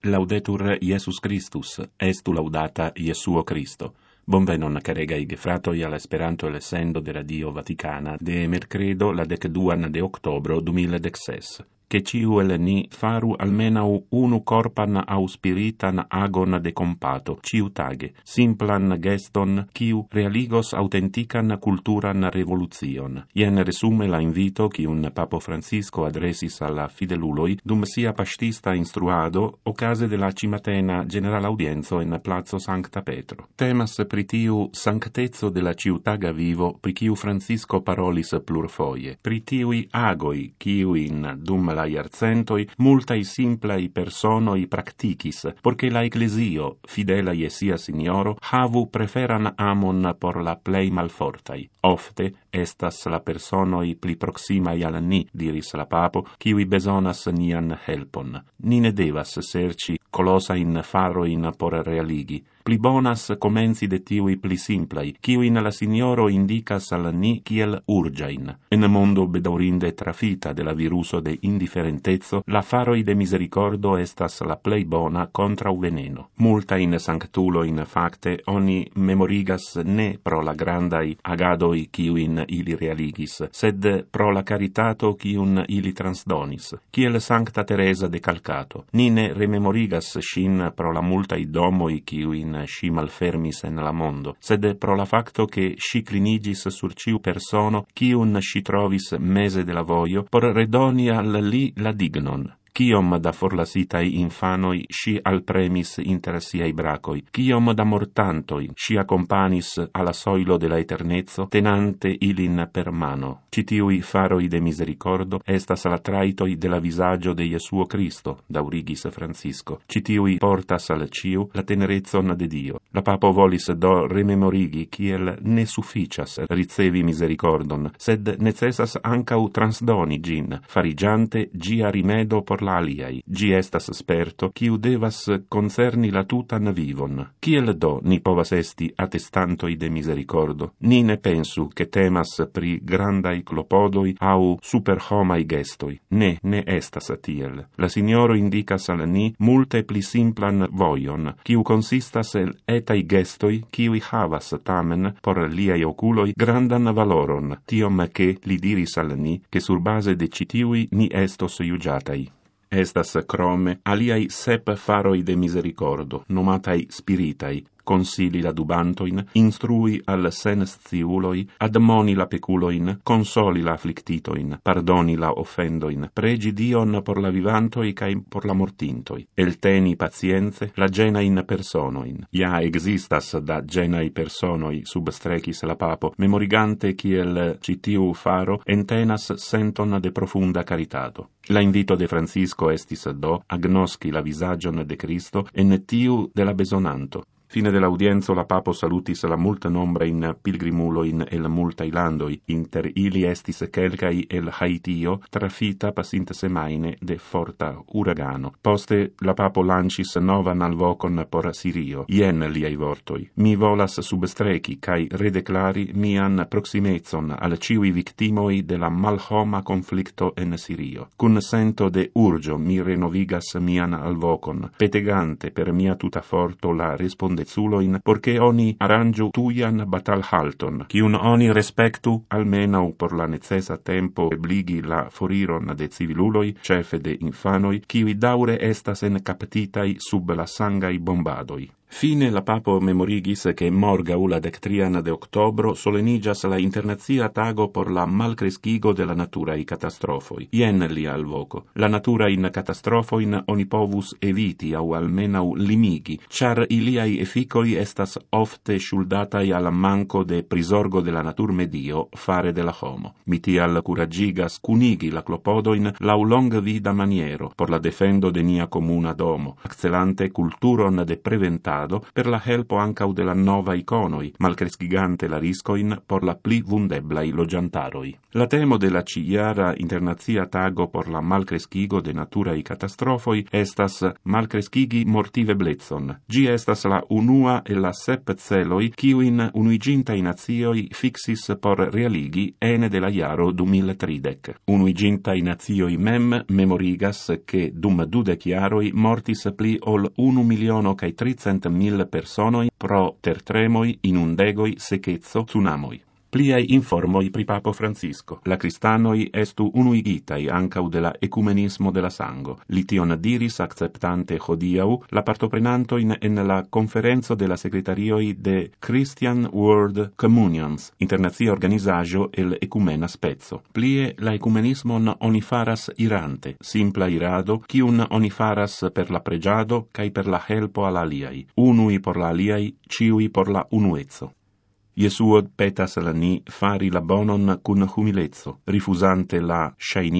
Laudetur Iesus Christus, estu laudata Iesuo Christo. Bonvenon caregai gefratoi all'Esperanto e l'essendo de Radio Vaticana de mercredo la 12 de octobro 2016. Che ciu el ni faru almenau unu corpan au spiritan agon de compato, ciu tage, simplan geston, ciu realigos autentican culturan revoluzion. Ien resume la invito cium Papo Francisco adresis alla fideluloi, dum sia pastista instruado, ocase de la cimatena general audienzo in Plazo Sancta Petro. Temas pritiu sanctezzo de la ciutaga vivo, pri ciu Francisco parolis plurfoie, pritiui agoi, ciu in dum la iarcentoi multai simplai personoi practicis, porche la ecclesio, fidela sia signoro, havu preferan amon por la plei malfortai. Ofte estas la personoi pli proximai al ni, diris la papo, kiui besonas nian helpon. Ni ne devas serci colosain faroin por realigi. Pli bonas comenzi de tiui pli simplai, kiuin la signoro indicas al ni kiel urgiain. En mondo bedaurinde trafita de la viruso de indiferentezzo, la faroi de misericordo estas la plei bona contra u veneno. Multa in sanctulo in facte oni memorigas ne pro la grandai agadoi kiuin ili realigis, sed pro la caritato kiun ili transdonis, kiel Sancta Teresa de Calcato. Ni ne rememorigas shin pro la multai domoi kiuin si malfermis en la mondo, sed pro la facto che si clinigis sur ciu persono cium si trovis mese de la voio, por redoni al li la dignon. Ciom da forlasitai infanoi si alpremis inter siai bracoi, ciom da mortantoi si accompanis alla soilo de la eternezzo, tenante ilin per mano. Citiui faroi de misericordo estas la traitoi de la visagio de Iesuo Christo, daurigis Francisco. Citiui portas al ciu la tenerezzon de Dio. La papo volis do rememorigi ciel ne sufficias ricevi misericordon, sed necessas ancau transdoni gin, farigiante gia rimedo por la aliai. Gi estas sperto, ciu devas concerni la tutan vivon. Ciel do ni povas esti attestantoi de misericordo? Ni ne pensu che temas pri grandai clopodoi au superhomai gestoi. Ne estas tiel. La Signoro indicas al ni multe pli simplan voion, ciu consistas el etai gestoi, ciui havas tamen, por liai oculoi, grandan valoron, tiom che li diris al ni, che sur base de citiui ni estos iugiatai. Estas crome aliai 7 faroi de misericordo, nomatai spiritai, consili la dubantoin, instrui al sensciuloi, admoni la peculoin, consoli la afflictitoin, pardoni la offendoin, pregi Dion por la vivantoi cae por la mortintoi, elteni pazienze, la genain personoin. Ja existas da genai personoi, substrecis la papo, memorigante ciel citiu faro entenas senton de profunda caritato. La invito de Francisco estis do agnosci la visagion de Cristo en tiu de la besonanto. Fine dell'audienzo la papo salutis la multa nombra in pilgrimuloin el multai landoi, inter ili estis quelcai el Haitio, trafita pasinte semaine de forta uragano. Poste la papo lancis novan alvocon por Sirio. Ien liai vortoi. Mi volas substreci cae redeclari mian proximezon al ciui victimoi de la malhoma conflicto en Sirio. Cun sento de urgio mi renovigas mian alvocon, petegante per mia tuta forto la respondezuloin, porche oni arrangiu tuian batal halton, cium oni respectu almenau por la necessa tempo ebligi la foriron de civiluloi, cefe de infanoi, ciui daure estas encaptitai sub la sangai bombadoi. Fine la papo memorigis che morgau la 13 de octobro solenigas la internazia tago por la malcrescigo de la natura i catastrofoi. Ien lia alvoco. La natura in catastrofoin oni povus eviti au almenau limigi, char iliai efficoi estas ofte shuldatai al manco de prisorgo de la natur medio fare de la homo. Mitial curagigas cunigi la clopodoin lau long vida maniero, por la defendo de nia comuna domo, accelante culturon de preventado Estado per la helpo ancau de la nova iconoi, malcrescigante la riscoin por la pli vundeblai logiantaroi. La temo de la ciara internazia tago por la malcrescigo de naturai catastrofoi estas malcrescigi mortiveblezon. Gi estas la unua e la sep celoi kiuin unuigintai nazioi fixis por realigi ene de la jaro 2030. Unuigintai nazioi memorigas che dum 20 jaroi mortis pli ol 1.300.000 personoi pro tertremoi, inundegoi, secezzo, tsunamoi. Pliai informoi pri Papo Francisco. La cristanoi estu unuigitai ancau de la ecumenismo de la sango. Li tion diris acceptante hodiau la partoprenantoin en la conferenzo de la secretarioi de Christian World Communions, internazia organizajo el ecumena spezzo. Plie la ecumenismon oni faras irante, simpla irado, cium oni faras per la pregiado cae per la helpo al aliai, unui por la aliai, ciui por la unuezzo. Jesuo petas la ni fari la bonon cun humilezzo, rifusante la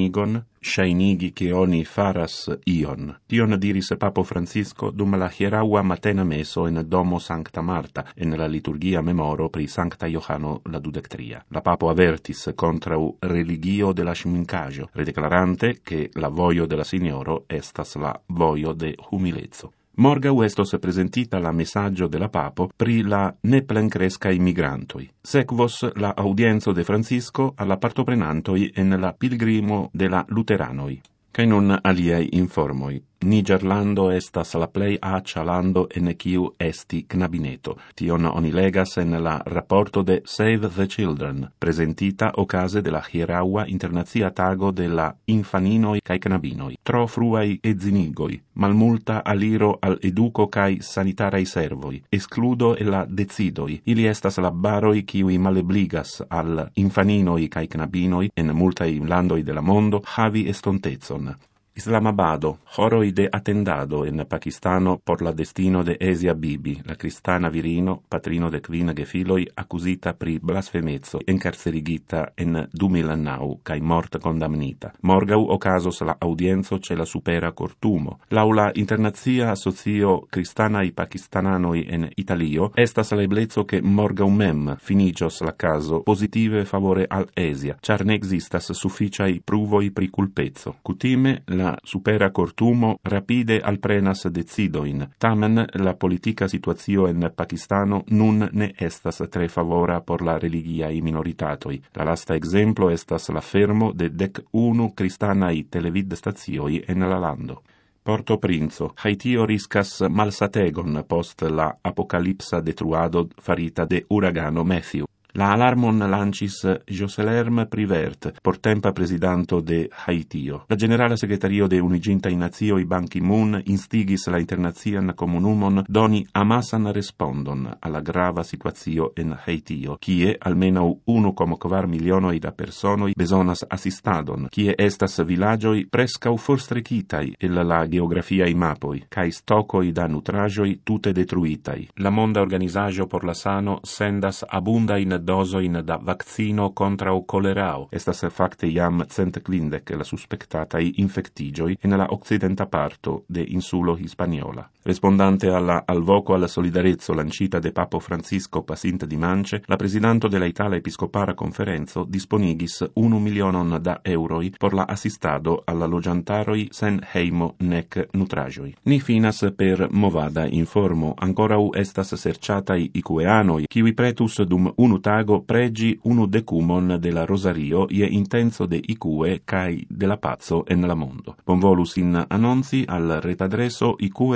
shainigi che oni faras ion. Tion diris Papo Francisco dum la hieraua matena meso en domo Sancta Marta, en la liturgia memoro pri Sancta Johano la 23. La Papo avertis contrau religio de la schmincaggio, redeclarante che la voio de la Signoro estas la voio de humilezzo. Morgau estos presentita la messaggio de la Papo pri la ne plencrescai migrantoi. Sequos la audienzo de Francisco alla partoprenantoi en la pilgrimo de la luteranoi. Cae nun aliei informoi. Nigerlando estas la plei accia lando en ciu esti knabineto. Tion oni legas en la rapporto de Save the Children, presentita ocase de la hieraua internazia tago de la infaninoi cae knabinoi. Tro fruai edzinigoi, malmulta aliro al educo cae sanitarai servoi, excludo e la decidoi. Ili estas la baroi ciui malebligas al infaninoi cae knabinoi en multai landoi de la mondo havi estontezon. Islamabado, horoi de attendado en Pakistano por la destino de Asia Bibi, la cristana virino, patrino de quina gefiloi, accusita pri blasfemezzo, encarcerigita en 2009, cae mort condamnita. Morgau ocasos la audienzo ce la supera cortumo. Laula internazia associo cristanai pakistananoi en Italio, estas la eblezzo che morgau mem finigios la caso positive favore al Asia, char ne existas sufficiai pruvoi pri culpezzo. Cutime, la supera cortumo rapide alprenas decidoin. Tamen la politica situazio en Pakistano nun ne estas tre favora por la religiai minoritatoi. La lasta exemplo estas la fermo de 11 cristanai televid stazioi en la lando. Porto Princo, Haitio riscas malsategon post la apocalipsa detruado farita de uragano Matthew. La alarmon lancis Joselerm Privert, portempa presidanto de Haitio. La generala secretario de Unigintai Nazioi Ban Ki-moon instigis la internazian comunumon doni amasan respondon alla grava situazio en Haitio, kie almeno 1,4 milionoi da personoi besonas assistadon, kie estas villagioi prescau forstrechitai el la geografiai mapoi, cae stocoi da nutrajoi tute detruitai. La monda organizajo por la sano sendas abundain dosoin da vaccino contra o colerao. Estas facte iam 150 la suspectatai infectigioi en la occidenta parto de insulo Hispaniola. Respondante alla alvoco alla solidarezzo lancita de Papo Francisco pasinte dimanche, la presidanto de la Itala Episcopara Conferenzo disponigis 1 milionon da euroi por la assistado alla logiantaroi sen heimo nec nutrajoi. Ni finas per movada informo, ancorau estas serciatai icueanoi, kiwi pretus dum unu tago pregi unu decumon de la Rosario ie intenso de icue cae de la pazzo en la mondo. Bonvolus in annonzi al retadreso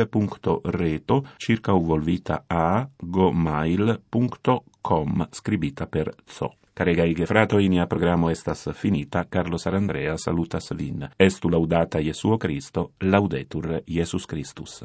icue.reto circa uvolvita a gomail.com scribita per zo. Caregai gefratoi, nia programo estas finita. Carlo Sarandrea salutas vin. Estu laudata Jesuo Cristo, laudetur Jesus Christus.